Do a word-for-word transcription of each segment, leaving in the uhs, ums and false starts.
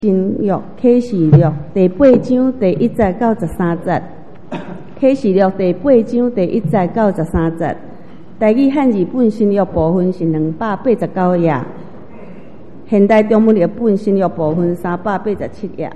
新约启示录第八章第一节到十三节，启示录第八章第一节到十三节，台语汉字本新约部分是两百八十九页，现代中文译本新约部分三百八十七页。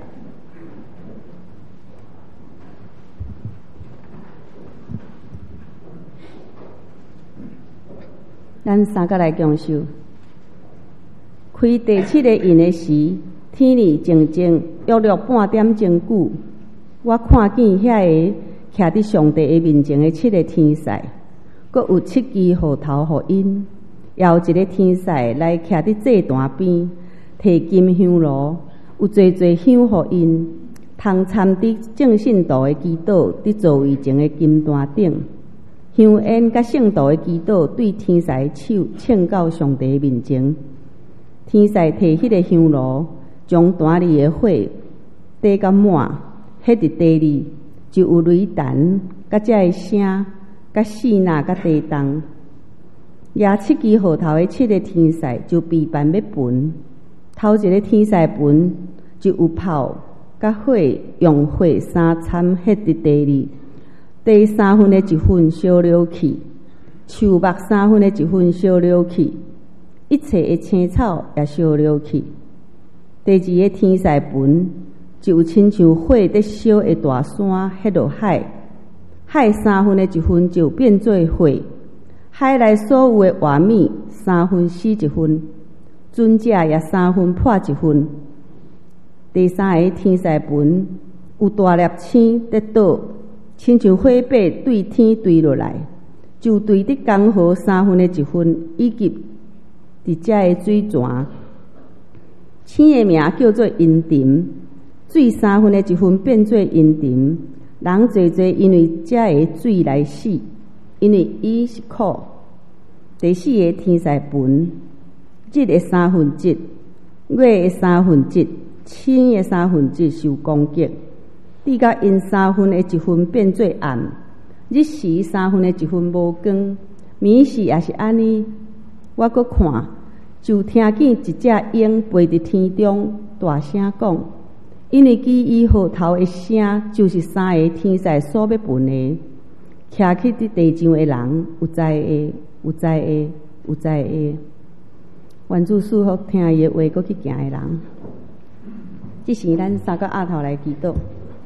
咱三个来共修，开第七个印的时。天儿静静，约略半点钟久，我看见遐个徛伫上帝的面前的七个天使，阁有七支号头互因，也有一个天使来徛伫祭坛边，摕金香炉，有侪侪香互因，通参伫正信道的基督伫座位前的金坛顶，香烟甲圣道的基督对天使手请到上帝面前，天使摕迄个香炉。将坛里的火滴到满，迄伫地里就有雷弹、甲遮的声、甲细呐、甲地动。也七支号头的七个天使就备办要焚，头一个天使焚就有炮、甲火用火三掺迄伫地里，第三分的一份烧了去，树木三分的一份烧了去，一切的青草也烧了去。第二个天使焚，就有亲像火在烧的大山迄落海，海三分的一份就变做火，海内所有的活物三分死一份，船只也三分破一份。第三个天使焚，有大粒星在倒，亲像火把对天坠落来，就对伫江河三分的一份，以及伫遮的水泉。星的名叫做阴沉，水三分的一份变做阴沉，人侪侪因为遮个水来死，因为伊是苦。第四个天使焚，日的三分之，月的三分之，星的三分之受攻击，滴到因三分的一份变做暗，日时三分的一份无光，暝时也是安尼。我阁看。就听见一只鹰飞伫天中，大声讲：“因为记伊号头的声，就是三个天使所要焚的。徛去伫地上的人，有知的，有知的，有知的。愿主赐福听伊的话，阁去行的人。这是咱三个丫头来祈祷。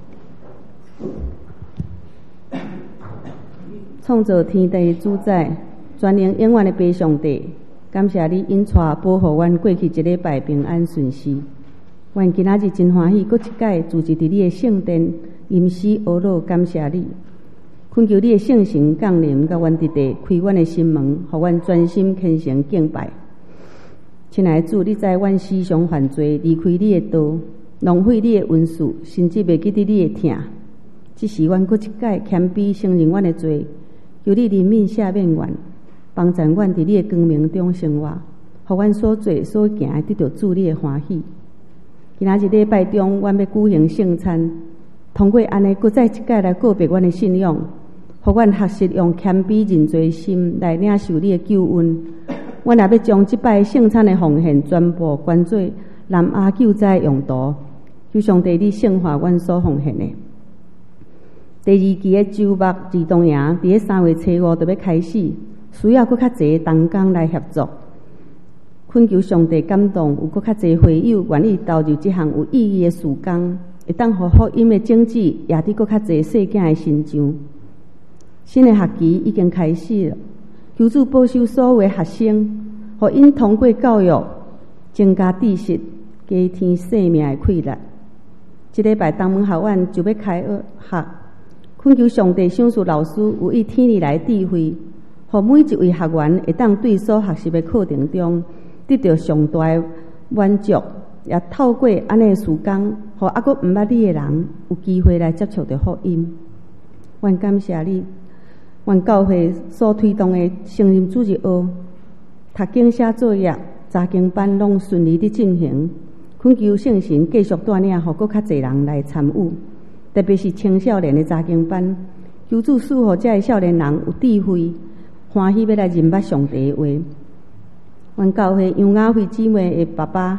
创造天地主宰，全能永远的爸上帝。”感谢你引带保护阮过去一礼拜平安顺遂。阮今仔日真欢喜，搁一届住伫你的圣殿，吟诗学乐，感谢你。恳求你的圣神降临，甲阮伫地开阮的心门，互阮专心虔诚敬拜。亲爱的主，你知阮时常犯罪，离开你的道，浪费你的恩赐，甚至袂记得你的疼。只是阮搁一届谦卑承认阮的罪，求你怜悯赦免阮。帮助阮伫你的光明中生活，互阮所做所行得到主你的欢喜。今仔日礼拜中，阮要举行圣餐，通过安尼，搁再一届来告别阮的信仰，互阮学习用谦卑认罪心来领受你的救恩。阮也要将即摆圣餐的奉献全部捐做南亚救灾用途，求上帝你圣化阮所奉献的。第二期的周末儿童营伫咧三月初五就要开始。需要搁较侪同工来协作，恳求上帝感动，有搁较侪会友愿意投入这项有意义的事工，会当互福音的种子也伫搁较侪细囝的身上。新的学期已经开始了，求主保守所有的学生，互因通过教育增加知识，加添生命的快乐。这礼拜东门学院就要开学，恳求上帝赏赐老师有以天理来智慧。互每一位学员会当对所学习的课程中得到上大的满足，也透过安尼的事工，互还阁毋捌你的人有机会来接触到福音。愿感谢你，愿教会所推动的圣人主日学、读经写作业、查经班拢顺利地进行。恳求圣神继续带领，互阁较侪人来参与，特别是青少年的查经班，求主赐予遮个少年人有智慧。欢喜要来认捌上帝的话，阮教会杨雅慧姊妹的爸爸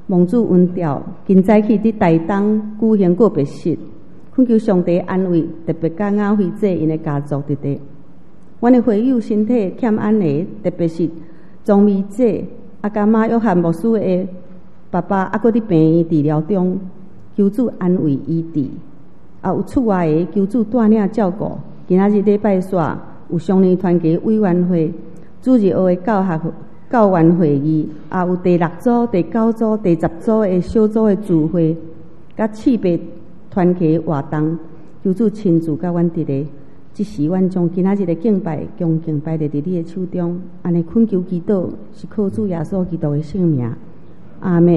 蒙主恩召，今早起伫台东举行告别式，恳求上帝安慰，特别甲雅慧姐因的家族伫地。阮的会友身体欠安尼，特别是庄美姐啊，甲马约翰牧师的爸爸，啊，搁伫病院治疗中，求主安慰医治。啊，有厝外的求主带领照顾。今仔日礼拜煞有双年团契委员会主日学的教学教员会议，也有第六组、第九组、第十组的小组的聚会，甲次别团契活动，求主亲自甲阮伫咧。即时，阮将今仔日的敬拜，将敬拜伫伫你的手中，安尼恳求祈祷，是靠主耶稣基督的圣名，阿们。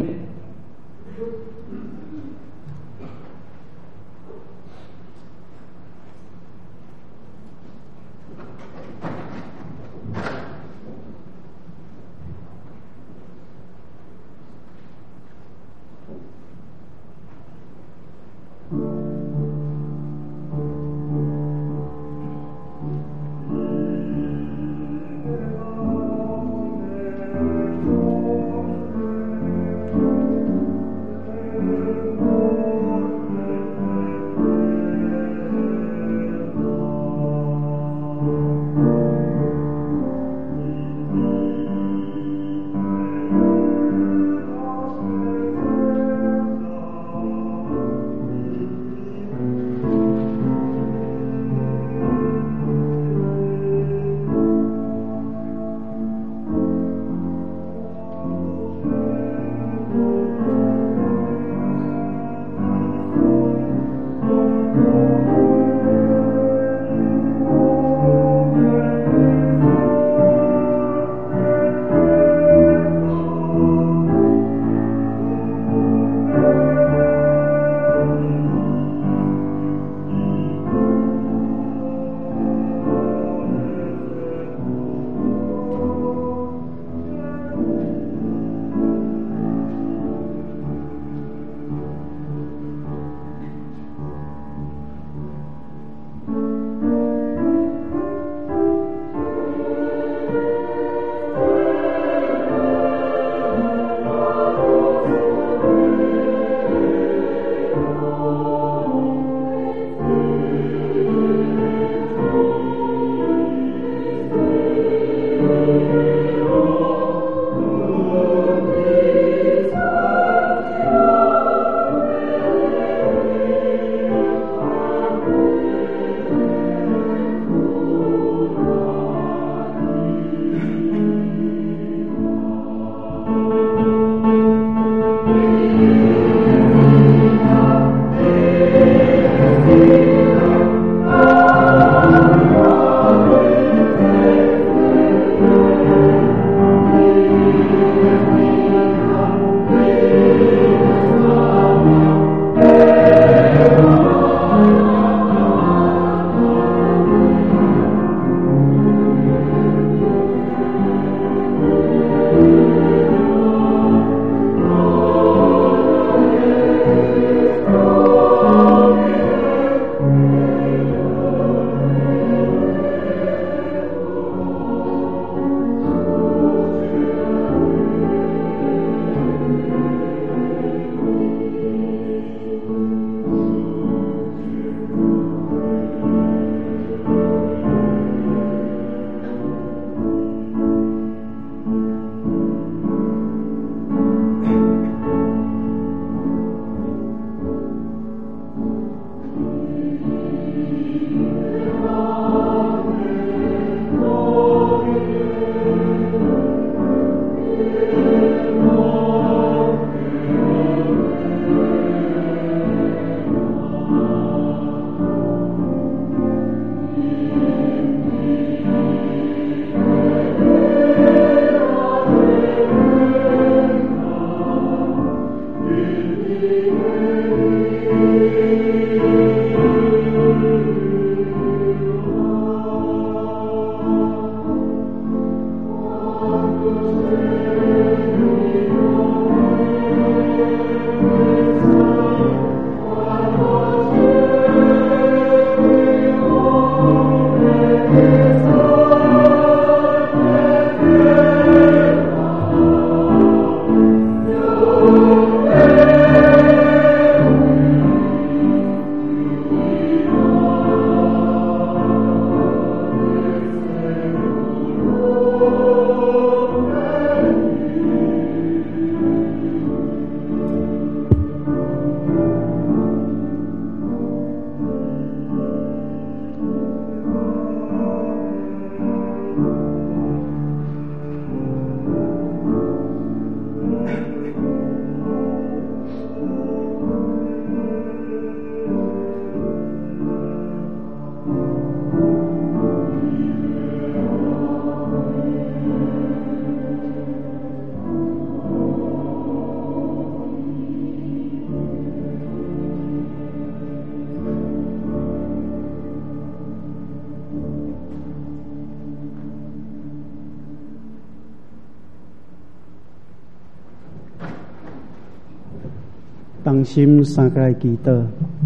同心三个来祈祷。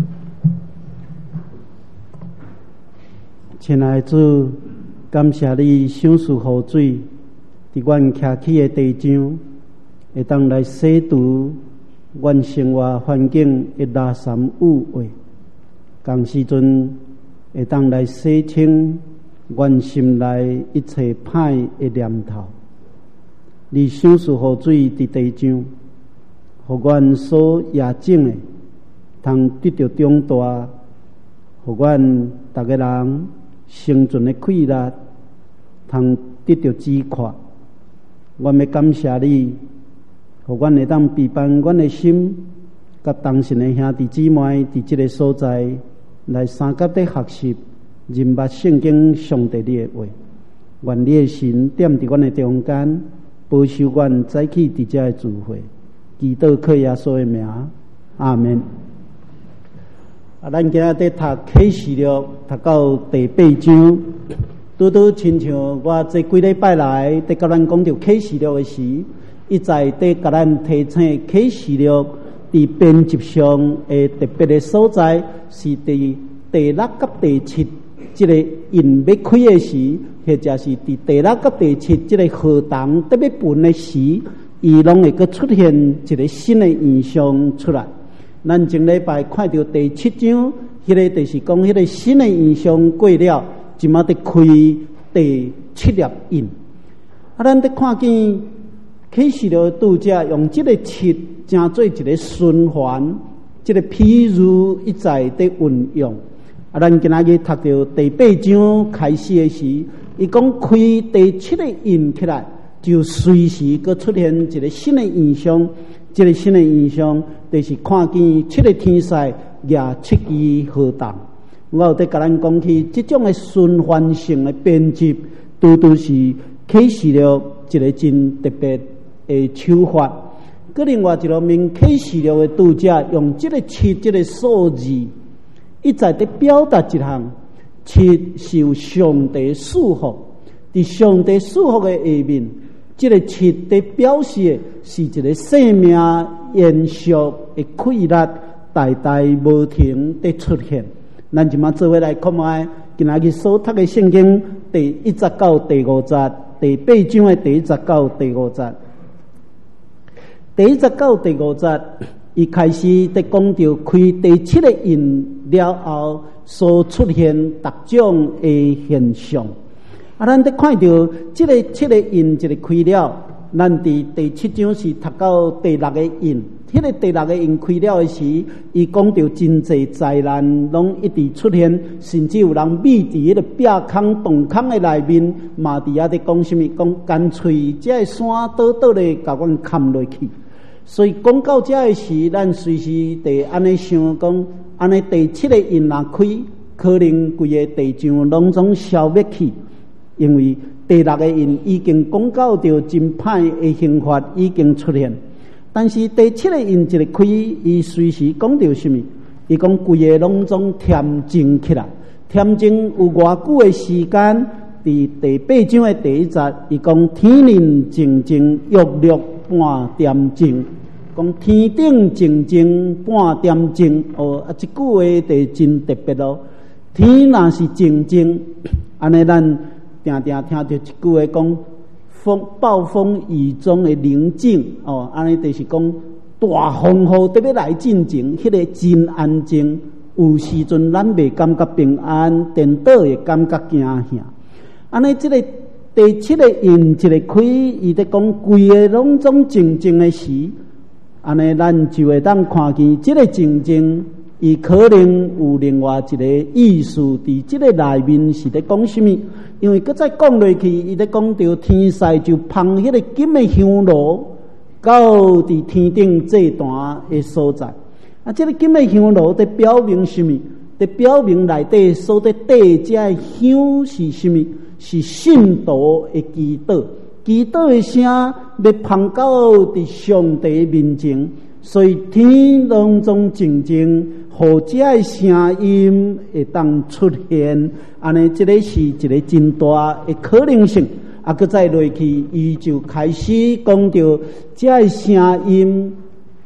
亲爱的主，感谢你赏赐雨水，伫阮徛起的地上，会当来洗除阮生活环境的垃圾污秽，同时阵会当来洗清阮心内一切歹的念头。你赏赐雨水伫地上，互阮所野种的，通得到长大，互阮逐个人生存的气力，通得到支撑。阮要感谢你，互阮会当陪伴阮的心，甲同神的兄弟姊妹伫即个所在来三甲的学习，认捌圣经上帝你的话。愿你的神踮伫阮的中间，保守阮早起伫遮的聚会。祈祷靠耶稣的名，阿门。啊，咱今仔日读启示录，读到第八章，拄拄亲像我这几礼拜来伫甲咱讲到启示录的时，一再伫甲咱提醒启示录伫编辑上的特别的所在，是伫第六甲第七即个印要开的时，或者是伫第六甲第七即个合同特别分的时。伊拢会阁出现一个新的现象出来。咱前礼拜看到第七章，迄、那个就是讲迄个新的现象过了，即马得开第七粒印。啊，咱得看见启示录读者用即个七，成做一个循环，即、这个譬如一再的运用。啊，咱今仔日读到第八章开始的时，伊讲开第七个印起来。就随时阁出现一个新的现象，这个新的现象就是看见七个天使举七支河动。我有在甲咱讲起，这种的循环性的编辑，拄拄是启示录一个真特别的手法。佮另外一个面，启示录的读者用这个七这个数字，一再在表达一项七受上帝祝福，伫上帝祝福的下面。这个七的表示是一个生命延续的气力，代代无停的出现。咱即马做伙来看卖，今仔日所读的圣经第一节到第五节，第八章的第一节到第五节。第一节到第五节，伊开始在讲到开第七个印了后所出现各种的现象。啊，咱得看到这个七个印一个开了，咱伫第七章是读到第六个印。迄、那个第六个印开了的时，伊讲到真济灾难拢一直出现，甚至有人秘伫迄个壁坑、洞坑的内面，嘛伫遐伫讲什么？讲干脆这个山倒倒咧，甲阮砍落去。所以讲到这的时，咱随时得安尼想讲，安尼第七个印若开，可能规个地上拢总消灭去。因为第六个印已经讲到着真歹的刑罚已经出现，但是第七个印一个开，伊随时讲到什么？伊讲规个拢总恬静起来，恬静有偌久的时间？伫第八章的第一节，伊讲天灵静静，月亮半点钟，讲天顶静静，半点钟。哦，啊，这句话就真特别咯。天若是静静，安尼咱。定定听到一句话讲，风暴风雨中的宁静哦，安尼就是讲大风雨特别来进前，迄、那个真安静。有时阵咱未感觉平安，颠倒会感觉惊吓。安尼，这个第七个印一个开，伊在讲规个拢总静静的时，安尼咱就会当看见这个静静。伊可能有另外一个意思，伫即个内面是在讲什么？因为搁再讲落去，伊在讲到天使就捧迄个金的香炉，到伫天顶祭坛的所在。啊，即、这个金的香炉在表明什么？在表明内底所在缀遮的香是什么？是信徒的祈祷，祈祷的声要捧到伫上帝面前。所以天拢总静静，互这个声音会当出现，安尼这个是一个真大的可能性。啊，搁再落去，伊就开始讲到这个声音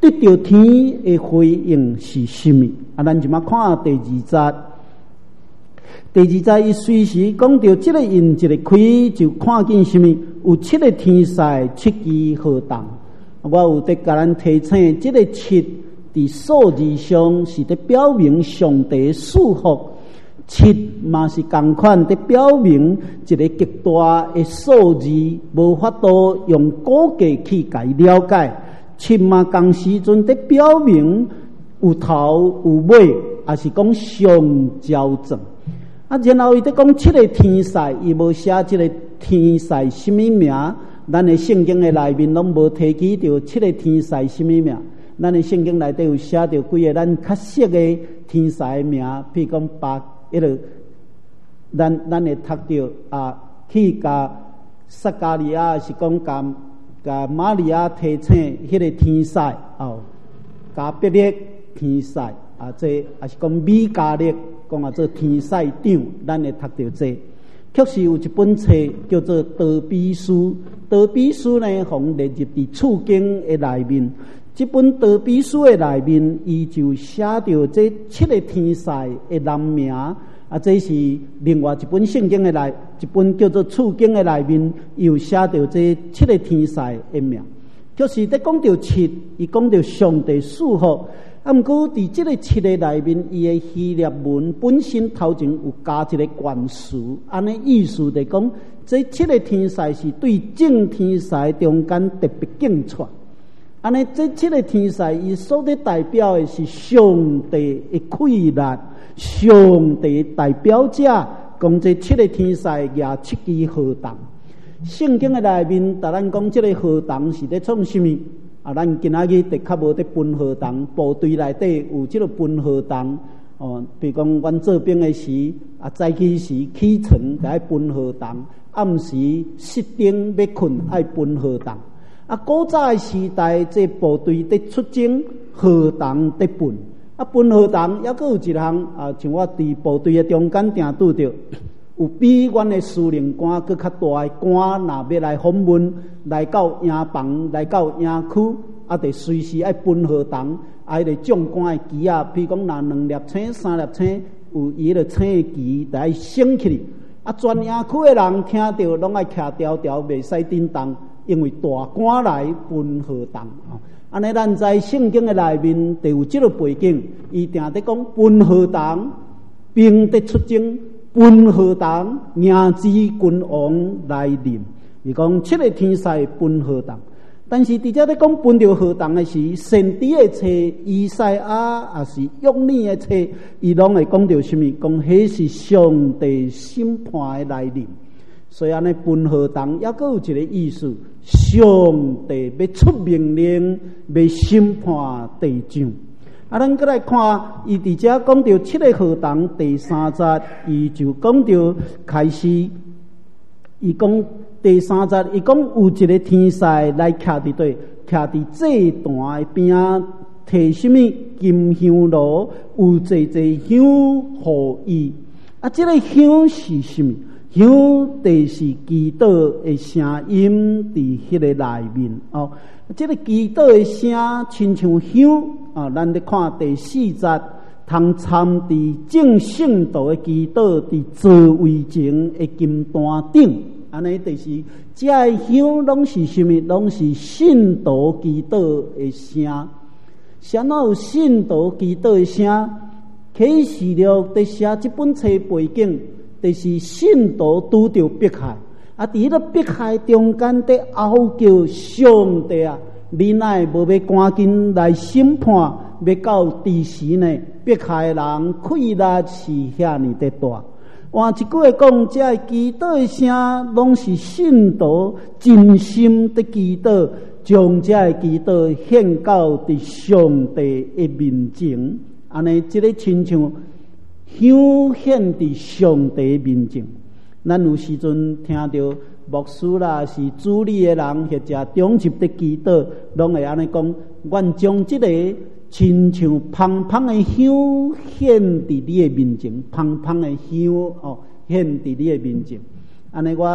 得到天的回应是什么？啊，咱就嘛看第二节。第二节伊随时讲到这个印一个开，就看见什么？有七个天使，七支河动。我有得甲咱提醒，这个七伫数字上是伫表明上帝祝福。七嘛是同款伫表明一个极大的数字，无法度用估计去解了解。七嘛同时阵伫表明有头有尾，也是讲上交正。啊，然后伊伫讲七个天使，伊无写即个天使什么名，咱的圣经的内面拢无提起到七个天使什么名。咱的圣经内底有写到几个咱较熟的天使的名，譬如讲把迄个咱咱会读到啊，去甲撒加利亚是讲甲甲玛利亚提醒迄个天使哦，加别列天使啊，这也是讲米加列。讲啊，做天使长，咱会读到这。确实有一本册叫做《德比书》，德比书呢，互列入伫处经的内面。这本《德比书》的内面，伊就写到这七个天使的人名。啊，这是另外一本圣经的内，一本叫做处经的内面，又写到这七个天使的名。确实，在讲到七，伊讲到上帝祝福。啊，毋过伫即个七个内面，伊诶希腊文本身头前有加一个原词，安尼意思就讲，这七个天使是对正天使中间特别敬出。安尼这七个天使，伊所咧代表诶是上帝诶气力，上帝代表者，讲这七个天使也七支河动。圣经诶内面，逐咱讲即个河动是咧创什么？啊，咱今仔日的确无伫分河动，部队内底有即个分河动哦。比如讲，阮做兵的时，啊，早起时起床就爱分河动，暗时熄灯要困爱分河动。啊，古早的时代，这部队伫出征，河动伫分。啊，分河动还佫有一项啊，像我伫部队的中间定拄着。有比阮的司令官佫较大的官，若要来访问，来到营房，来到营区，啊，得随时爱分河动，啊，迄个将官的旗啊，比如讲，若两粒星、三粒星，有伊个星的旗，得爱升起哩。啊，全营区的人听到，拢爱徛条条，袂使震动，因为大官来分河动。哦，安尼咱在圣经的内面，就有即个背景，伊定得讲分河动，兵得出征。分河动，迎之君王来临。伊讲七个天使分河动，但是伫遮咧讲分着河动的是先知的册，以赛亚也是约珥的册，伊拢会讲到什么？讲迄是上帝审判的来临。所以安尼分河动，也佫有一个意思，上帝要出命令，要审判地上。啊，咱再来看，伊伫遮讲到七个河动第三节，伊就讲到开始，伊讲第三节，伊讲有一个天使来徛伫对，徛伫祭坛的边仔，摕什么金香炉，有济济香互伊。啊，这个香是什么？香就是祈祷的声音伫迄个内面哦。这个祈祷的声，亲像香啊！咱咧看第四节，通参伫正圣道的祈祷伫座位前的金坛顶，安尼就是这个香拢是什么？拢是信徒祈祷的声。啥哪有信徒祈祷的声？启示录伫写这本册背景，就是信徒拄着迫害。啊！伫迄个迫害中间，伫嗷叫上帝啊！你乃无要赶紧来审判，要到第时呢？迫害人气力是遐尼的大。换一句话讲，这祈祷的声，拢是信徒真心的祈祷，将这祈祷献到伫上帝的面前。安尼，即个亲像香献伫上帝的面前。咱有时阵听到牧师啦，是主理的人或者中入的祈祷，拢会安尼讲：愿将即个亲像芳芳的香献伫你的面前，芳芳的香哦，献伫你的面前。安尼我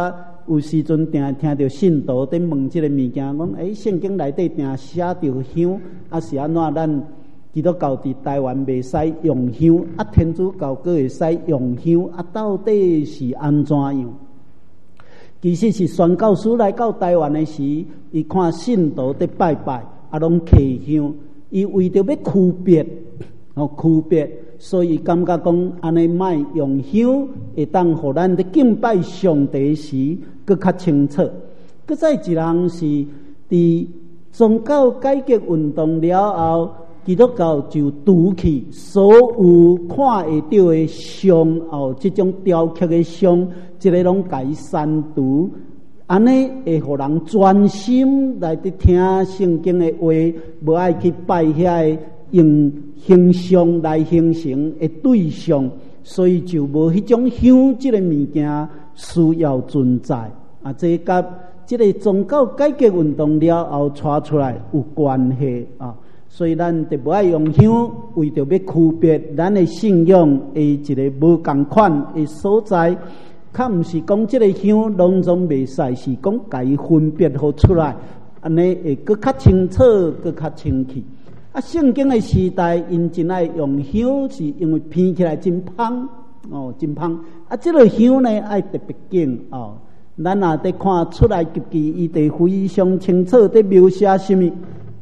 有时阵定听到信徒在问即个物件，讲诶，圣经内底定写着香，啊是安怎？咱基督教伫台湾袂使用香，啊天主教阁会使用香，啊到底是安怎样？其实是宣教师来到台湾的时，伊看信徒在拜拜，啊拢摕香，伊为着要区别，哦区别，所以感觉讲安尼卖用香，会当互咱伫敬拜上帝时阁较清楚。搁再一人是伫宗教改革运动了后，基督教就除去所有看会到的像哦，这种雕刻的像，这个拢改删除，安尼会互人专心来伫听圣经的话，无爱去拜遐个用形象来形成的对象，所以就无迄种香这个物件需要存在啊。这甲这个宗教改革运动了后带出来有关系啊。所以咱就不爱用香，为着要区别咱的信仰的一个无同款的所在，较毋是讲这个香拢总袂使，是讲家己分别好出来，安尼会搁较清楚，搁较清气。啊，圣经的时代，因真爱用香，是因为闻起来真香哦，真香。啊，这个香呢爱特别敬哦。咱若伫看出来及记，伊伫非常清楚伫描写什么。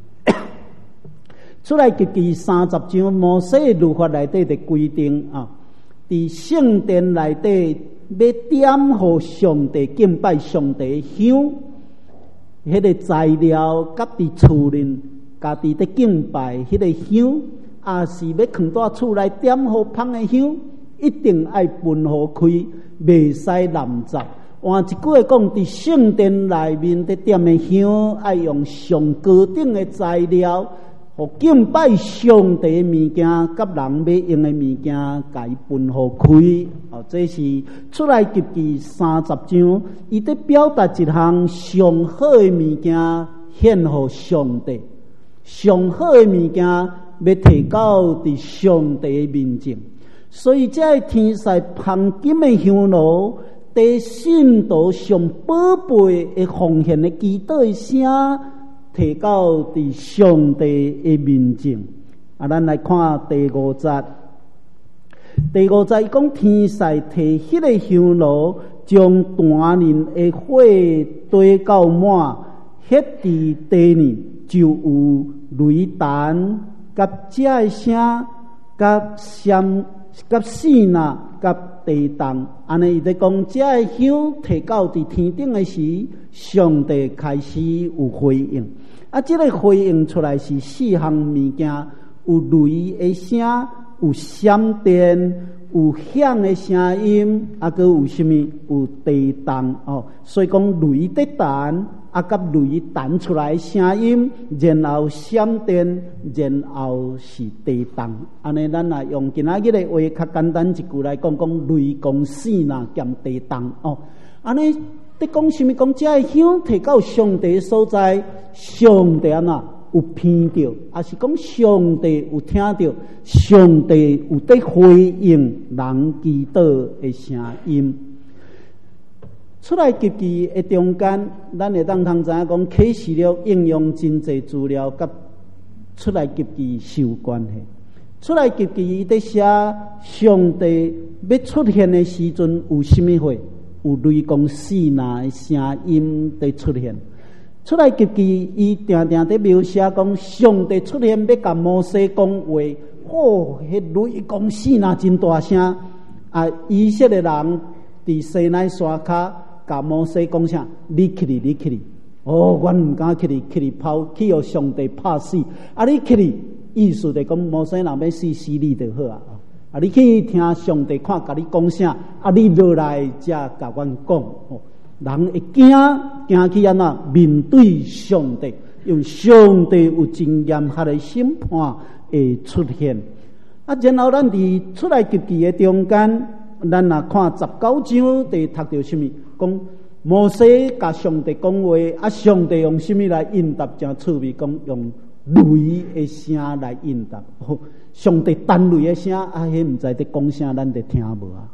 出来记记三十章摩西律法内底的规定啊，伫圣殿内底要点互上帝敬拜上帝香，迄个材料甲伫厝内家己伫敬拜迄个香，也是要放到厝内点互香的香，一定爱分互开，袂使滥杂。换一句话讲，伫圣殿内面伫点的香，爱用上高等的材料。互敬拜上帝的物件，甲人要用的物件，家分互开。哦，这是出来记记三十章，伊在表达一项上好的物件，献互上帝。上好的物件要提到伫上帝的面前，所以这天使黄金的香炉，在信徒上宝贝的奉献的祈祷的声。提到伫上帝的面前，啊，咱来看第五节。第五节讲天使摕迄个香炉，将单人的火堆到满，迄伫地呢就有雷弹、甲遮的声、甲闪、甲死呐、甲地动。安尼伊在讲，遮的香摕到伫天顶的时，上帝开始有回应。啊，这个回应出来是四项物件：有雷的声，有闪电，有响的声音，啊，佮有什么？有地动哦。所以讲雷在弹，啊，甲雷弹出来的声音，然后闪电，然后是地动。安尼，咱啊用今仔日的话较简单一句来讲，讲雷公死呐兼地动哦。安尼。在讲什么？讲这个香摕到上帝所在，上帝啊有闻到，还是讲上帝有听到？上帝有在回应人祈祷的声音。出来记记的中间，咱会当通知影讲启示录应用真侪资料，甲出来记记是有关系。出来记记伊在写上帝要出现的时阵有什么会？有雷公死呐的声音在出现，出来记记，伊定定在描写讲，上帝出现要甲摩西讲话，哦，迄雷公死呐真大声啊！以色列人伫西奈山骹甲摩西讲啥？你起哩，你起哩！哦，阮唔敢起哩，起哩跑去互上帝拍死！啊，你起哩，意思就讲摩西若要死死你就好啊！啊！你去听上帝看，甲你讲啥？啊！你落来才甲阮讲哦。人会惊，惊去安那面对上帝，用上帝有真严格的审判会出现。啊，然后咱伫出来记记的中间，咱若看十九章，得读到什么？讲摩西甲上帝讲话，啊，上帝用什么来应答？真趣味，讲用雷的声来应答。哦，上帝单雷的声，啊，迄毋知伫讲啥，咱得听无啊？吼，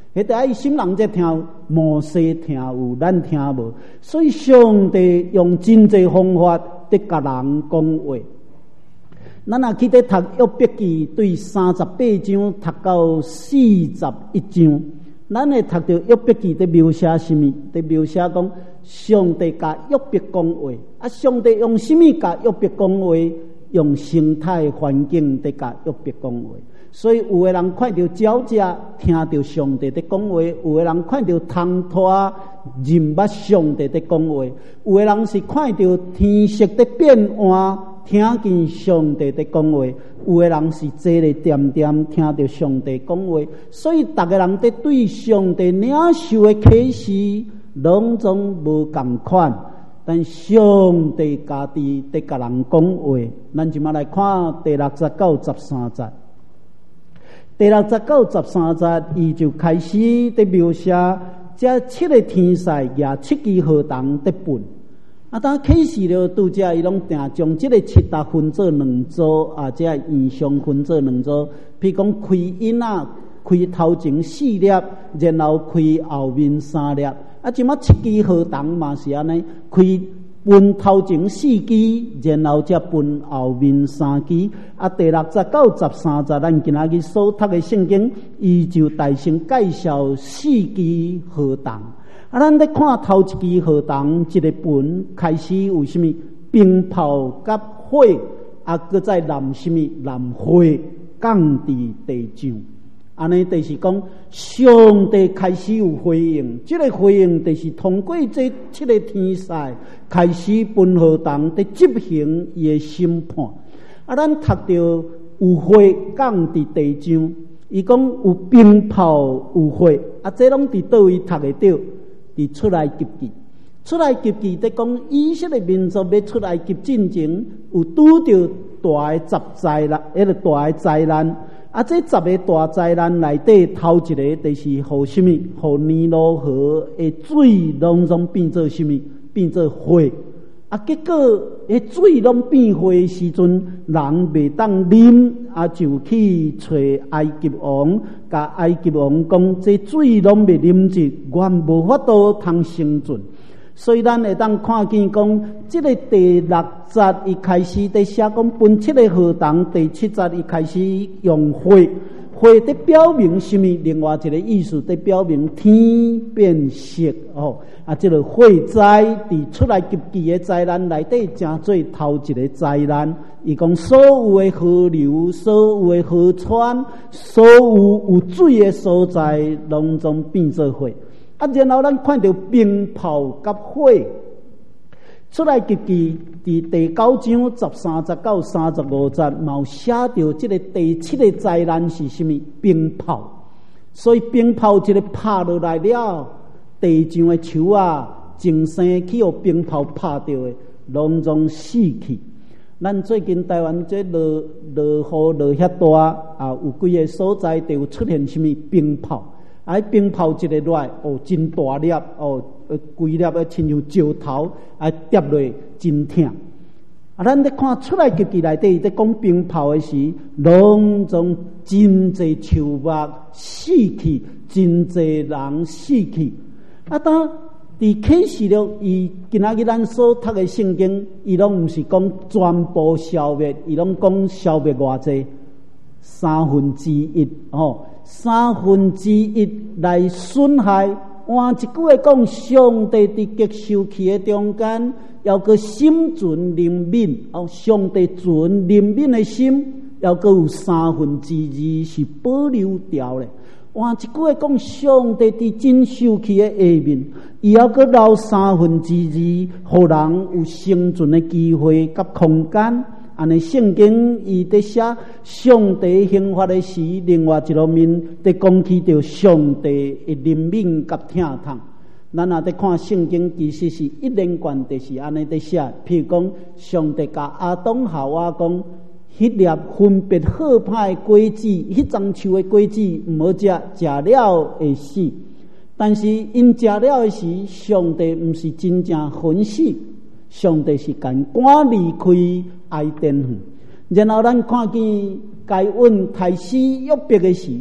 迄个爱心人才听，摩西听有，咱听无。所以上帝用真济方法伫甲人讲话。咱若去伫读约伯记对三十八章，读到四十一章，咱会读到约伯记伫描写什么？伫描写讲上帝甲约伯讲话，啊，上帝用什么甲约伯讲话？用生态环境伫甲约伯讲话。所以有的人看到鸟只，听到上帝在讲话；有的人看到虫拖，认捌上帝在讲话；有的人是看到天色在变换，听见上帝在讲话；有的人是坐咧点点，听到上帝讲话。所以逐个人在对上帝领受的启示，拢总无共款。但上帝家己在甲人讲话，咱即马来看第六十九、十三节。第六十九、十三节，伊就开始伫描写这七个天使也七支河童伫分。啊，当启示了拄则，伊拢定将即个七搭分做两组，啊，这现象分做两组。譬如讲开因啊，开头前四粒，然后开后面三粒。啊，即马七支河童嘛是安尼，开分头前四支，然后才分后面三支。啊，第六十九、十三节，咱今仔日所读的圣经，伊就大声介绍四支河童。啊，咱咧看头一支河童，一个分开始有啥物冰雹甲火，啊，搁再燃啥物燃火降伫地上。安尼就是讲，上帝开始有回应，这个回应就是通过这七个天使开始分河童伫执行伊的审判。啊，咱读到有火降伫地上，伊讲有冰雹有火，啊，这拢伫倒位读会到？伫出埃及记。出埃及记伫讲以色列民族要出埃及进前，有拄着大的十灾难，迄个大的灾难。啊，这十个大灾难内底，头一个就是互什么？互尼罗河的水拢总变做什么？变做火。啊，结果迄水拢变火的时阵，人袂当啉，啊，就去找埃及王，甲埃及王讲：这水拢袂啉着，原无法度通生存。所以咱会当看见讲，这个第六节伊开始在写讲分七个河童，第七节伊开始用火，火在表明什么？另外一个意思在表明天变色哦。啊，这个火灾伫出来及记的灾难内底，正做头一个灾难。伊讲所有的河流、所有的河川、所有有水的所在，拢总变做火。啊，然后咱看到冰雹甲火，出来记记伫第九章十三节到三十五节，嘛有写到这个第七个灾难是什么？冰雹。所以冰雹一个拍落来了，地上的树啊、种生去互冰雹拍到的，拢总死去。咱最近台湾这落落雨落遐大啊，有几个所在都有出现什么冰雹。啊，冰雹一个落来，哦，真大粒，哦，规粒啊，亲像石头，啊，跌落真痛。啊，咱咧看出来记记内底在讲冰雹的时，拢总真侪树木死去，真侪人死去。啊，当伫启示录，伊今仔日咱所读的圣经，伊拢毋是讲全部消灭，伊拢讲消灭偌济，三分之一哦。三分之一来损害，换一句话讲，上帝伫极受气的中间，要个心存怜悯，哦，上帝存怜悯的心，要个有三分之二是保留掉咧。换一句话讲，上帝伫真受气的下面，伊要个留三分之二，互人有生存的机会甲空间。安尼圣经伊伫写上帝刑罚的时，另外一方面伫讲起着上帝的怜悯甲疼痛。咱若伫看圣经，其实是一连贯就是安尼伫写。譬如讲，上帝甲亚当夏娃讲，迄粒分别好歹的果子，迄樟树的果子毋好食，食了会死。但是因食了的时，上帝毋是真正分死。上帝是敢赶离开爱甸园，然后咱看见该恩开始约伯的时，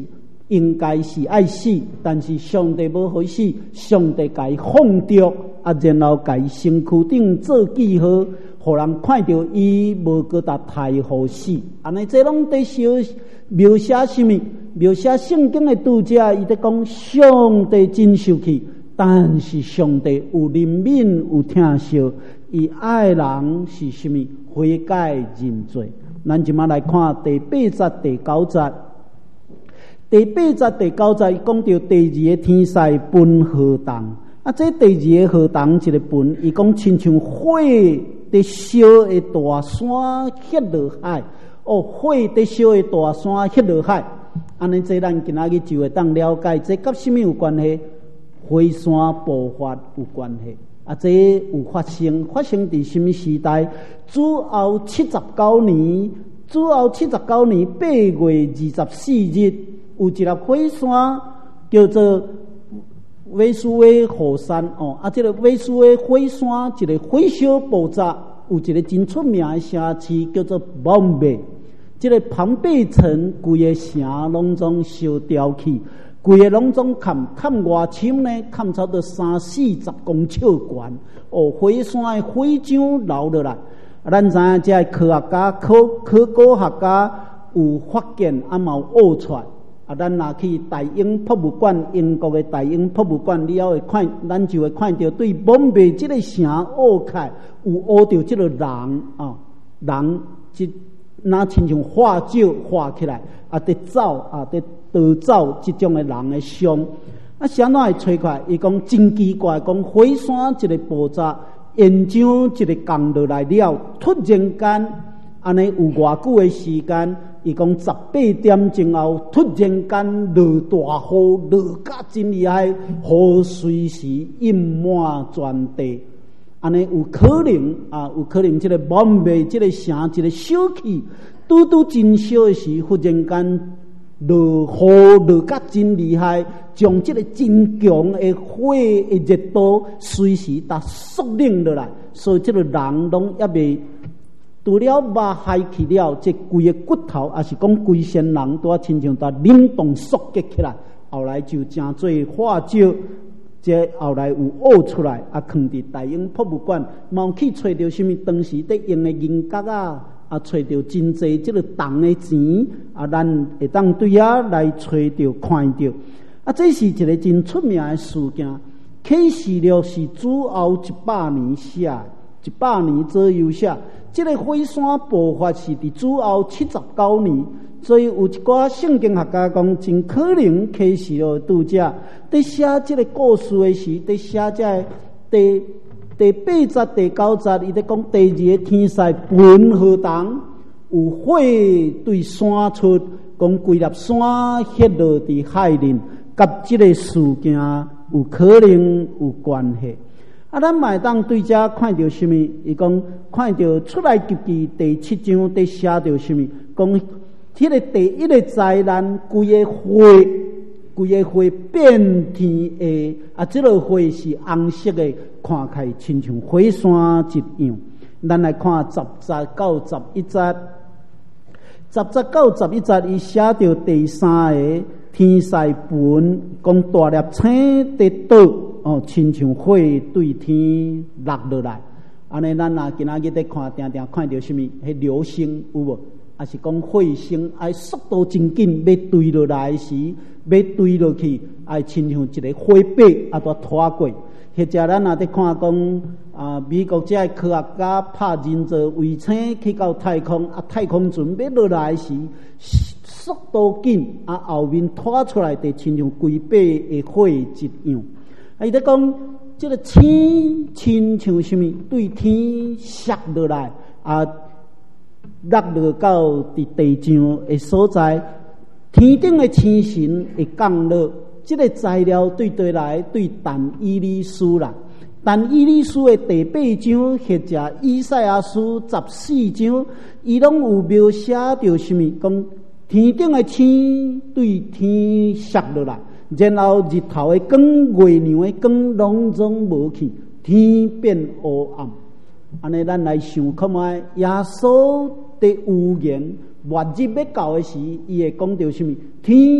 应该是爱死，但是上帝无互伊死，上帝甲伊放着，啊，然后甲伊身躯顶做记号，互人看到伊无搁达太好死。安尼这拢在小描写什么？描写圣经的读者，伊在讲上帝真受气，但是上帝有怜悯，有疼惜，伊爱人是什么？悔改认罪。咱即马来看第八节、第九节。第八节、第九节讲到第二个天使分河东，啊，这第二个河东一个分，伊讲亲像火在烧的大山hit落海，哦，火在烧的大山hit落海，安尼这咱今仔日就会当了解，这甲什么有关系？火山爆发有关系。啊，这有发生，发生伫什么时代？主后七十九年，主后七十九年八月二十四日。有一粒火山叫做威苏威火山哦，啊，这个威苏威火山一个火烧爆炸，有一个真出名的城市叫做庞贝。这个庞贝城规个城拢总烧掉去，规个拢总砍砍偌深呢？砍差不多三四十公尺悬哦，火山的火浆流落来。啊，咱知影这科学家、考考古学家有发现，啊，嘛有挖出来。啊，咱若去大英博物馆，英国的大英博物馆，你还会看，咱就会看到对庞贝这个城挖开，有挖到这个人啊，人即那亲像化石化起来，啊，在走啊，在逃走这种的人的伤，啊，谁哪会吹开？伊讲真奇怪，讲火山一个爆炸，岩浆一个降落来了，突然间，安尼有偌久的时间？伊讲十八点钟后，突然间落大雨，落甲真厉害，雨随时淹满全地。安尼有可能啊，有可能这个庞贝这个城，这个小气，拄拄真小的时，忽然间落雨落甲真厉害，将这个真强的火的热度随时达缩冷落来，所以这个人拢也未。除了肉害去了，这规个骨头也是讲规身人都亲像在冷冻缩结起来，后来就真做化石，这后来有挖出来，啊，放伫大英博物馆，冇去找到什么当时在用的银角啊，啊，找到真济这个铜的钱，啊，咱会当对遐来找到看到，啊，这是一个真出名的事件。启示录是主后一百年写，一百年左右写。这个火山爆发是伫主后七十九年，所以有一寡圣经学家讲，真可能启示录读者在写这个故事的时，在写这个第第八节、第九节，伊在讲第二个天使分河东，有火对山出，讲规粒山hit落伫海面，甲这个事件有可能有关系。啊，咱嘛会当对遮看到什么？伊讲看到出来记记第七章在写到什么？讲迄个第一个灾难，规个火，规个火变天的啊！这个火是红色的，看起来亲像火山一样。咱来看十节到十一节，十节到十一节，伊写到第三个天使分，讲大粒星在倒。哦，亲像火对天落落来，安尼咱若今仔日在看，定定看到什么？迄流星有无？还是讲火星？爱速度真紧，要对落来时，要对落去，爱亲像一个火把啊，都拖过。或者咱若在看讲啊，美国这些科学家拍人造卫星去到太空，啊，太空船要落来时，速度紧，啊，后面拖出来就亲像规把的火一样。啊！伊在讲，这个天亲像什么？对天摔落来啊，落落到伫地上的所在，天顶的星神会降落。这个材料对对来对但以理书啦，但以理书的第八章或者以赛亚书十四章，伊拢有描写到什么？讲天顶的星对天摔落来。然后日头的光、月亮的光拢总无去，天变黑暗。安尼，咱来想看卖耶稣的预言，末日要到的时，伊会讲到什么？天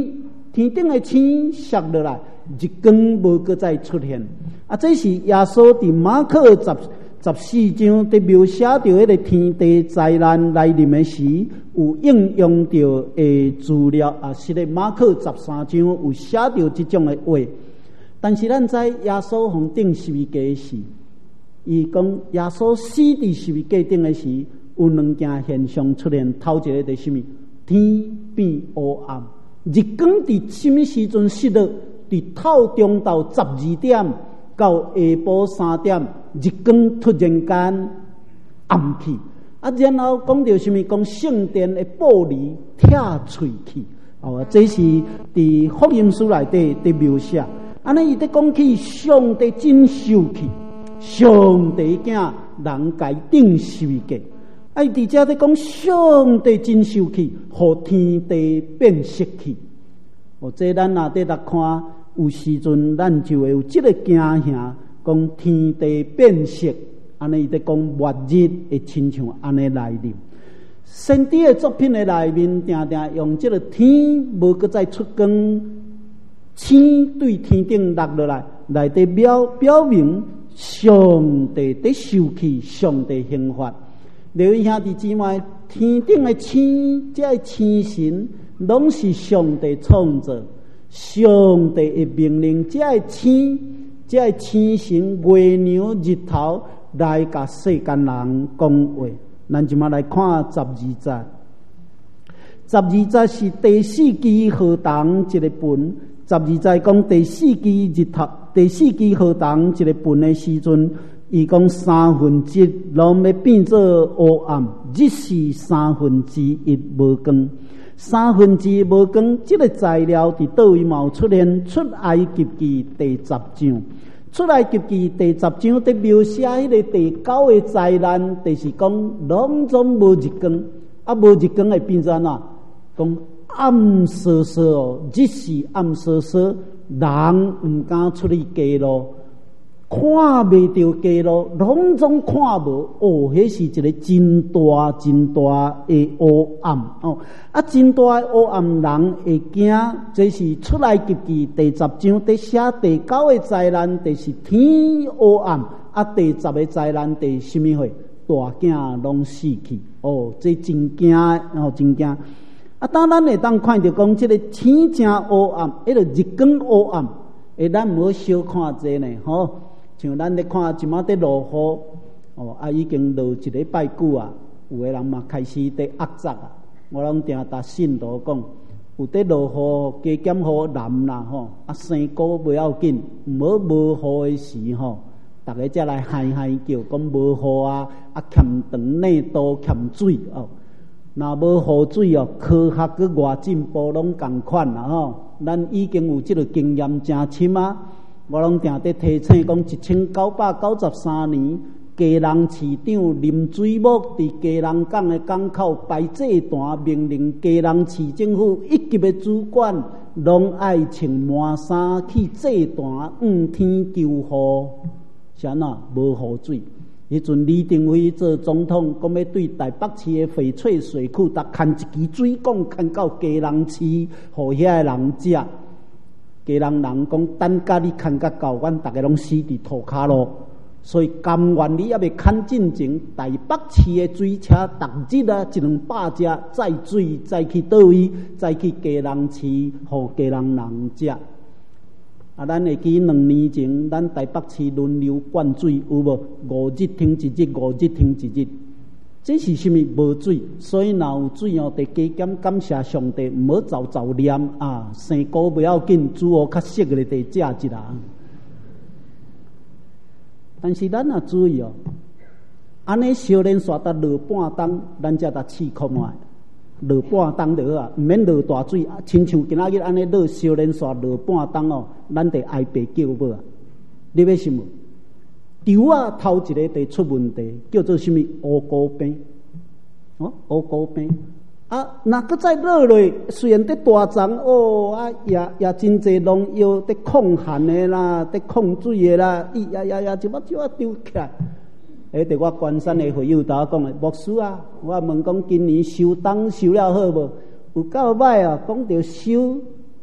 天顶的星摔落来，日光无搁再出现。啊，这是耶稣伫马可十十四章伫描写到迄个天地灾难来临的时，有应用到的资料啊。是咧马可十三章有写到即种的话。但是咱知耶稣红顶十字架时，伊讲耶稣死伫十字架顶的时，有两件现象出现。头一个就是什么？天变黑暗，日光伫什么时阵熄落？伫透中到十二点到下晡三点，日光突然间暗去。啊，然后讲到什么？讲圣殿的玻璃拆碎去。哦，这是伫福音书内底的描写。安尼伊在讲起上帝真受气，上帝囝人该顶十字架。啊，伊伫遮在讲上帝真受气，互天地变色去。哦，这咱若伫来看，有时阵咱就会有即个惊吓，讲天地变色。安尼伊在讲末日会亲像安尼来临。先知的作品的内面，定定用即个天无搁再出光。星对天顶落落来，来底表表明上帝在受气，上帝刑罚。刘兄弟姊妹，天顶的星，这些星神，拢是上帝创造。上帝的命令，这些星，这些星神、月亮、日头来甲世间人讲话。咱即马来看十二节，十二节是第四支河东一个本。十二节讲第四支日头，第四支河东一个分的时阵，伊讲三分之一拢要变做黑暗，日是三分之一无光，三分之一无光。这个材料伫倒位嘛有出现？出埃及记第十章，出埃及记第十章伫描写迄个第九个灾难，就是讲拢总无日光，啊无日光会变做安怎？讲暗瑟瑟哦，日是暗瑟瑟，人唔敢出去街路，看袂到街路，拢总看无。哦，迄是一个真大真大的黑暗哦。啊，真大的黑暗，人会惊。这是出来及记第十章伫写第九个灾难，就是天黑暗。啊，第十个灾难第什么会？大囝拢死去。哦，这真惊哦，真惊。啊，当咱会当看到讲，这个天真黑暗，迄个日光黑暗，诶，咱唔好小看这呢，吼。像咱咧看即马伫落雨，哦，啊，已经落一礼拜久啊，有个人嘛开始伫压杂啊。我拢定搭信徒讲，有伫落雨，加减雨淋啦，吼，啊，生果不要紧，唔好无雨的时吼，大家才来嗨嗨叫，讲无雨啊，啊，欠长内都欠水哦。若无雨水哦，科学佮外进步拢共款啦吼。咱已经有即个经验真深啊。我拢定伫提醒讲，一千九百九十三年，基隆市长林水木伫基隆港的港口摆祭坛，命令基隆市政府一级的主管拢爱穿满衫去祭坛，向天求雨。是安怎？无雨水。迄阵李登辉做总统，讲要对台北市的翡翠水库，搭牵一支水管牵到基隆市，互遐个人食。基隆人讲，等甲你牵甲到，阮大家拢死伫涂骹路。所以甘愿你还未牵进前，台北市的水车，逐日啊一两百只载水，再去倒位，再去基隆市，互基隆人食。啊，咱会记两年前，咱台北市轮流灌水，有无？五日停一日，五日停一日。这是什么？无水，所以若有水哦，得加减感谢上帝，唔好早早念啊。生果不要紧，煮好较熟咧，得食一啦。但是咱也注意哦，安尼小连续达落半冬，咱才达试看卖。落半冬就好啊，唔免落大水。亲像今仔日安尼落小连续落半冬哦，咱得挨白叫无啊？你要什么？稻啊，头一个得出问题，叫做什么？乌膏病。哦，乌膏病啊！若搁再落落，虽然得大丛哦，啊也也真济农药得抗旱的啦，得抗水的啦，伊也也也就把就啊丢起来。诶，伫我关山的会友头讲的，牧师啊，我问讲今年收冬收了好无？有够歹啊，讲着收。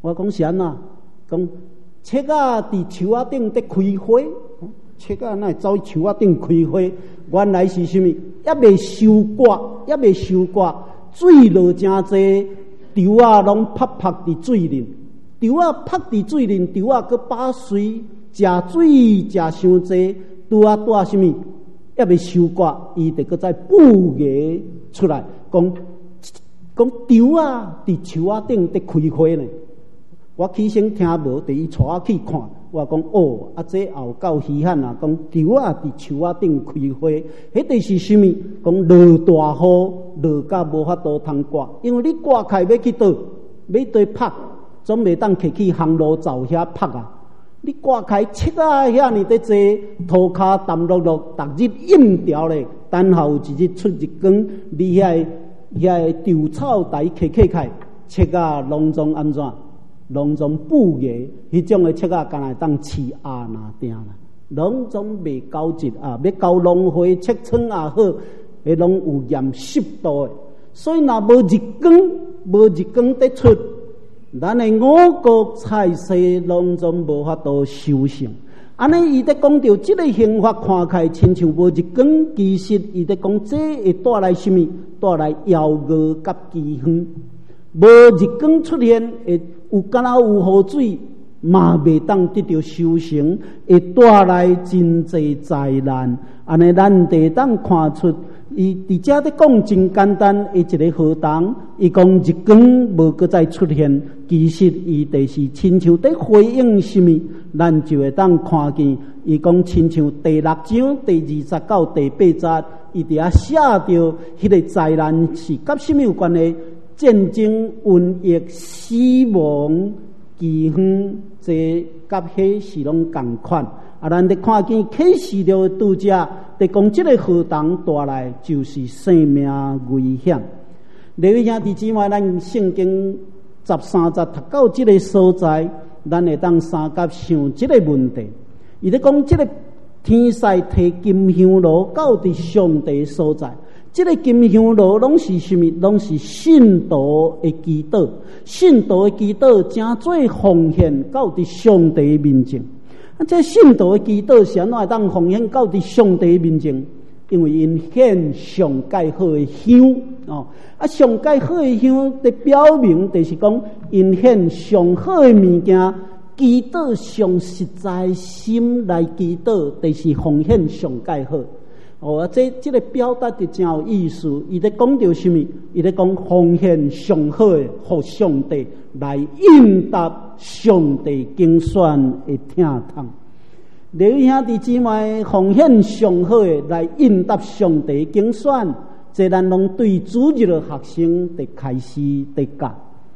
我讲是安怎？讲册啊，伫树仔顶伫开花，册啊那走树仔顶开花，原来是啥物？还未收割，还未收割，水落真济，稻啊拢拍拍伫水里，稻啊拍伫水里，稻啊佮把水食水食伤济，拄啊拄啊啥物？还未收割，伊得佮再补芽出来，讲讲稻啊伫树仔顶伫开花呢。我起先听无，第一带我去看，我讲哦，啊这后够稀罕啊！讲稻啊伫树仔顶开花，迄就是啥物？讲落大雨，落甲无法度通刮，因为你刮开要去倒，要对拍，总袂当摕去航路走遐拍啊！你刮开切啊遐尼得济，涂骹澹落落，逐日阴条咧，等候一日出日光，你遐遐稻草台摕摕开，切啊拢总安怎？拢总补芽，迄种诶切啊，敢若当饲鸭若定啦，拢总袂高质啊！要交农会切村也好，迄拢有验湿度诶。所以若无日光，无日光得出，咱诶五谷菜色拢总无法度收成。安尼伊伫讲到即个刑法看起来亲像无日光，其实伊伫讲这会带来啥物？带来枵餓甲饥荒。无日光出现会。有敢若有雨水，嘛袂当得到收成，会带来真济灾难。安尼咱得当看出，伊伫遮咧讲真简单，伊一个学堂，伊讲日光无搁再出现，其实伊就是亲像伫回应什么，咱就会当看见。伊讲亲像第六章第二十到第八节，伊伫遐写着迄个灾难是甲什么有关系？战争、瘟疫、死亡、饥荒，这甲迄是拢共款。啊，咱得看见启示录的读者，得讲这个学堂带来就是生命危险。各位兄弟姊妹，咱圣经十三节读到这个所在，咱会当三甲想这个问题。伊咧讲这个天使摕金香炉到伫上帝所在。这个金香炉拢是什么？拢是信徒的祈祷，信徒的祈祷正做奉献到伫上帝面前。啊，这信徒的祈祷是安怎会当奉献到伫上帝面前？因为因献上介好的香哦，啊，上介好的香的表明就是讲因献上好的物件，祈祷上实在心来祈祷，就是奉献上介好。哦，这这个表达就真有意思。伊咧讲到什么？伊咧讲奉献上好的，互上帝来应答上帝竞选的听堂。各位兄弟姊妹，奉献上好的来应答上帝竞选，这咱拢对主日的学生得开始得教。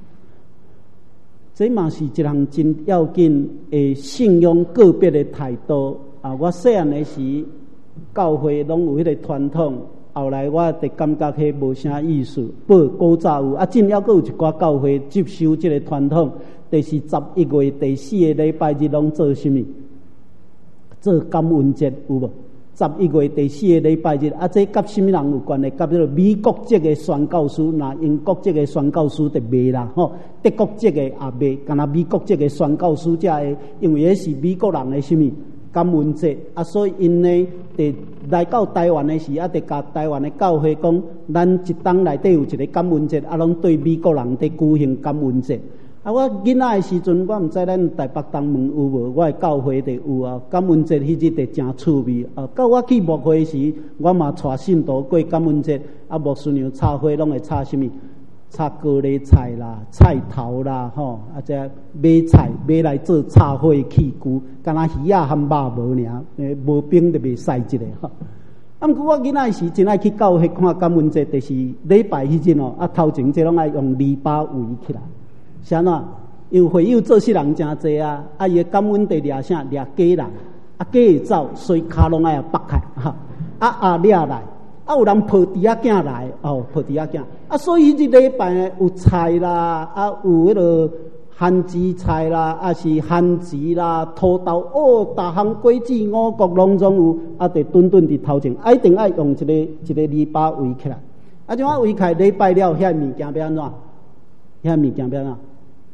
这嘛是一项真要紧的信仰个别的态度啊！我细汉的时。教会拢有迄个传统，后来我得感觉迄无啥意思。不过古早有，啊，正还佫有一寡教会接受这个传统，就是十一月第四个礼拜日拢做什么？做感恩节有无？十一月第四个礼拜日，啊，这甲什么人有关系？甲迄个美国籍的宣教师，那英国籍的宣教师就袂啦，吼，德国籍的也袂，干那美国籍的宣教师才会，因为迄是美国人的什么？感恩节啊，所以因呢，得来到台湾的时，啊，得甲台湾的教会讲，咱一党内底有一个感恩节，啊，拢对美国人伫举行感恩节。啊，我囡仔的时阵，我毋知咱台北东门有无，我的教会得有啊。感恩节迄日得真趣味啊。到我去牧会时，我嘛带信徒过感恩节，啊，牧师娘插花拢会插什么？插高丽菜啦、菜头啦，吼，啊，这买菜买来做插花器具，敢若鱼啊和肉无尔，诶，无冰就袂使一个吼。啊，毋过我囡仔时真爱去教会看感恩节，就是礼拜迄阵哦，啊，头前这拢爱用篱笆围起来，是安怎？因为会友做事人真济啊，啊，伊感恩地掠啥掠鸡人，啊，鸡会走，所以骹拢爱拔开，哈，啊啊掠来。啊，有人抱猪仔囝来，哦，抱猪仔囝，啊，所以迄礼拜有菜啦，啊，有迄个番薯菜啦，啊是番薯啦、土豆，哦，逐项果子五穀拢总有，啊，得顿顿伫头前，啊，一定爱用一个一个篱笆围起来，啊，怎啊围起来？礼拜了，遐物件要安怎？遐物件要安怎？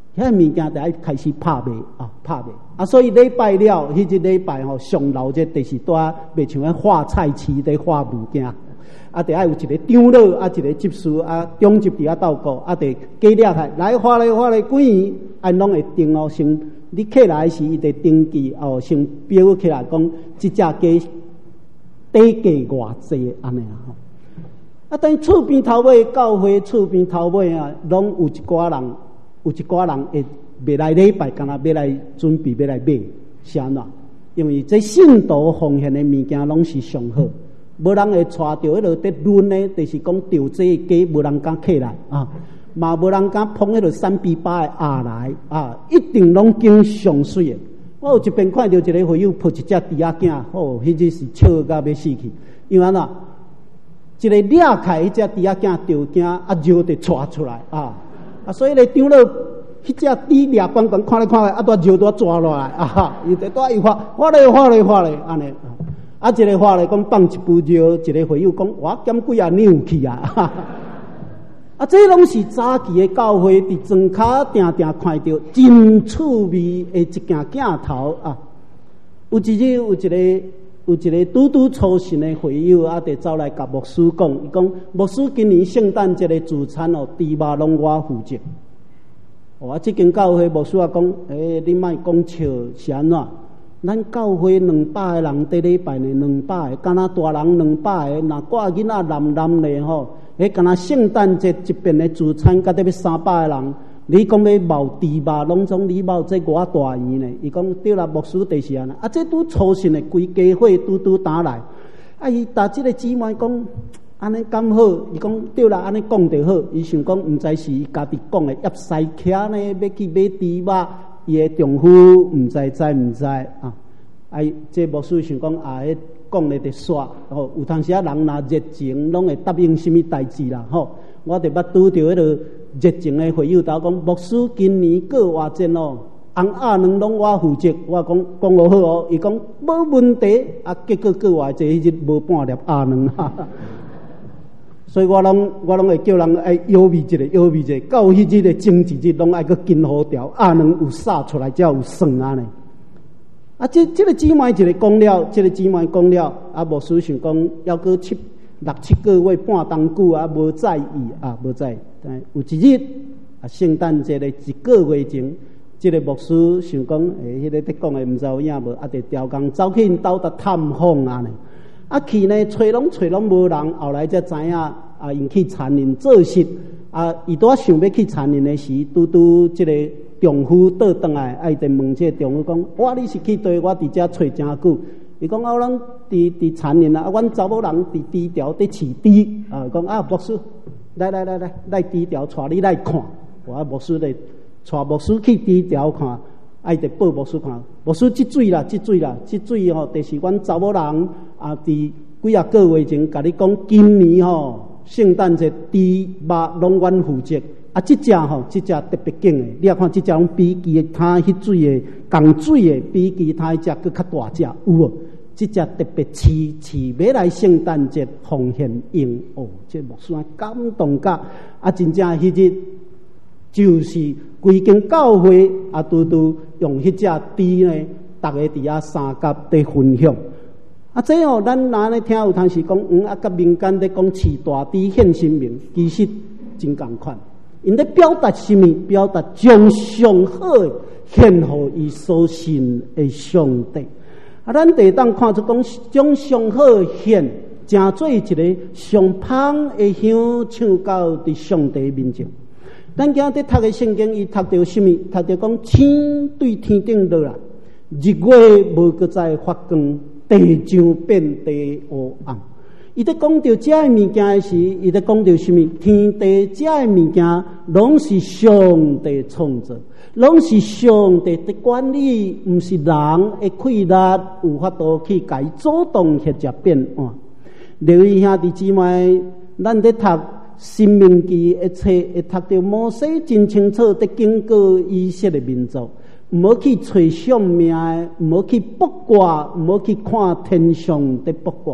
遐物件就爱开始拍卖啊，拍卖啊，所以礼拜了，迄一礼拜吼上楼这就是带袂像迄画菜市咧画物件，啊，得爱有一个长老啊，一个执事啊，中执伫遐祷告，啊，得加了开来画咧画咧几年，啊，拢会定哦，先你起来时，伊得登记哦，先标起来讲，即只价底价偌济安尼啊。啊，等于厝边头尾教会厝边头尾啊，拢有一寡人，有一寡人会袂来礼拜，干那要来准备要来买，是安怎？因为这信徒奉献的物件拢是上好，无人会带着迄落得论呢，就是讲着这价，无人敢起来啊，嘛无人敢捧迄落三比八的鸭来啊，一定拢经上水的。我有一遍看到一个会友抱一只猪仔囝，哦，迄只是笑到要死去，因为安怎？一个掠开迄只猪仔囝着惊，啊肉就抓出来啊！啊，所以咧长老迄只猪掠关关看来看来，啊，带肉都抓落来啊！伊就带伊发发咧发咧发咧安尼啊！一个发咧讲放一部肉，一个会友讲我减几啊扭去啊！啊，这拢是早期的教会伫庄骹定定看到真趣味的一件镜头啊！有一日有一个。有一个拄拄初信的会友啊，得走来甲牧师讲，伊讲牧师今年圣诞节的主餐哦，猪肉拢我负责。哦，啊，即间教会牧师啊讲，诶、欸，你莫讲笑是安怎？咱教会两百个人伫礼拜呢，两百个，敢若大人两百个，若挂囡仔男男的吼，迄敢若圣诞节一边的主餐，甲得要三百个人。你讲要冒猪肉，拢总你冒这偌大圆呢？伊讲对啦，牧师就是安尼。啊，这拄初信的规家伙拄拄打来，啊，伊搭即个姊妹讲安尼敢好？伊讲对啦，安尼讲就好。伊想讲，毋知是伊家己讲的叶西徛呢，要去买猪肉，伊的丈夫毋知知毋知啊？啊，这牧师想讲啊，迄讲的就煞吼，有当时啊人若热情，拢会答应什么代志啦吼。我就捌拄着迄个热情的会友头讲，牧师今年过偌济哦，红鸭卵拢我负责。我讲讲落好哦，伊讲无问题啊。结果过偌济迄日无半粒鸭卵哈。所以我拢我拢会叫人爱摇味一个，摇味一个，到迄日的正一日拢爱个金好条，鸭卵有撒出来才有算啊呢。啊，这这个姊妹一个讲了，这个姊妹讲了，啊，牧师想讲要个七。六七个月半冬久啊，无在意啊，无在意。但有一日啊，圣诞节的一个月前，这个牧师想讲，诶、欸，迄、那个在讲的毋知有影无，啊，得调工走去因兜搭探访啊呢。啊，去呢，找拢找拢无人，后来才知影啊，因去田林做事啊，伊拄想要去田林的时，拄拄这个丈夫倒转来，啊，伊就问这个丈夫讲，我你是去对我伫遮找真久。伊讲啊，咱伫伫田林啊，阮查某人伫低调伫饲猪啊。讲啊，牧师，来来来来，来低调带你来看。我牧师咧带牧师去低调看，爱得报牧师看。牧师即水啦，即水啦，即水吼，就是阮查某人啊，伫几啊个月前甲你讲，今年吼圣诞节猪肉拢阮负责。啊，即只吼，即只特别劲诶！你啊看，即只拢比其他迄水诶，共水诶，比其他迄只佫较大只，有无？即只特别饲饲要来圣诞节奉献用哦，这牧师感动甲啊！真正迄日就是规间教会啊，拄拄用迄只猪呢，逐个伫遐三甲伫分享。啊，这哦，咱哪咧听有通是讲，嗯啊，甲民间咧讲饲大猪献生命，其实真共款。因咧表达什么？表达将上好的献互伊所信的上帝。啊，咱得当看出讲，将上好的献，成做一个上芳的香，唱到伫上帝面前。咱今日读的圣经，伊读到什么？读到讲天对天顶落来，日月无搁再发光，地上变地黑暗。伊在讲到这些物件的时，伊在讲到什么？天地这些物件，拢是上帝创造，拢是上帝的管理，毋是人的快乐有法度去改主动协助变换。留意兄弟姊妹，咱在读《申命记》一册，会读到摩西真清楚的警告以色列民族，毋好去找相命，毋好去卜卦，毋好去看天上的卜卦。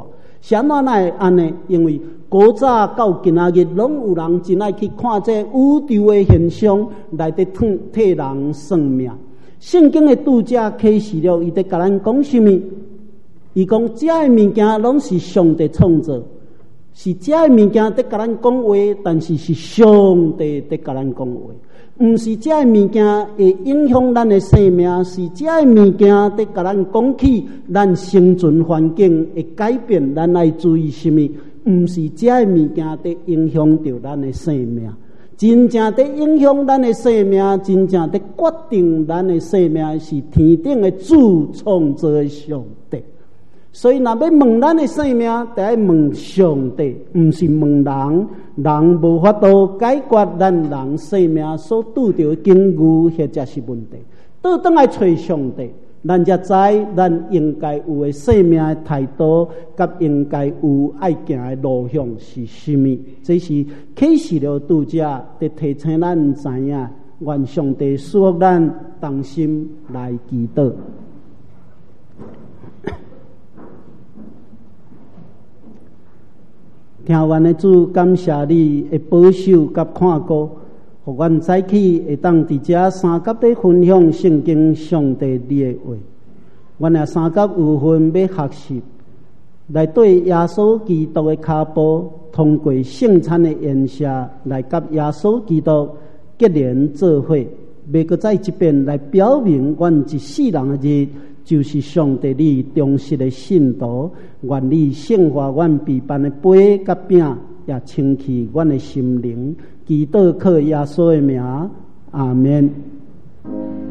啥物哪会安尼？因为古早到今仔日，拢有人真爱去看这宇宙的现象，来伫替替人算命。圣经的拄则启示录，伊伫甲咱讲什么？伊讲这个物件拢是上帝创造，是这个物件伫甲咱讲话，但是是上帝伫甲咱讲话。毋是这个物件会影响咱的生命，是这个物件伫甲咱讲起咱生存环境会改变，咱爱注意什么？毋是这个物件伫影响着咱的生命，真正伫影响咱的生命，真正伫决定咱的生命是天顶的主创造的上帝。所以，若要问咱的生命，得爱问上帝，毋是问人。人无法度解决咱人生命所拄着的境遇，或者是问题。倒转来找上帝，咱才知咱应该有的生命的态度，甲应该有爱行的路向是什么。这是启示录拄则伫提醒咱知影，愿上帝赐福咱同心来祈祷。听完的主，感谢你的保守甲看顾，互阮早起会当伫遮三甲底分享圣经上帝你的话。阮也三甲有份要学习，来对耶稣基督的脚步，通过圣餐的宴舍，来甲耶稣基督结连做伙，要搁再一遍来表明，阮一世人的日。就是上帝你忠实的信徒，愿你圣化阮被办的杯甲饼，也清气阮的心灵。祈祷靠耶稣的名，阿们。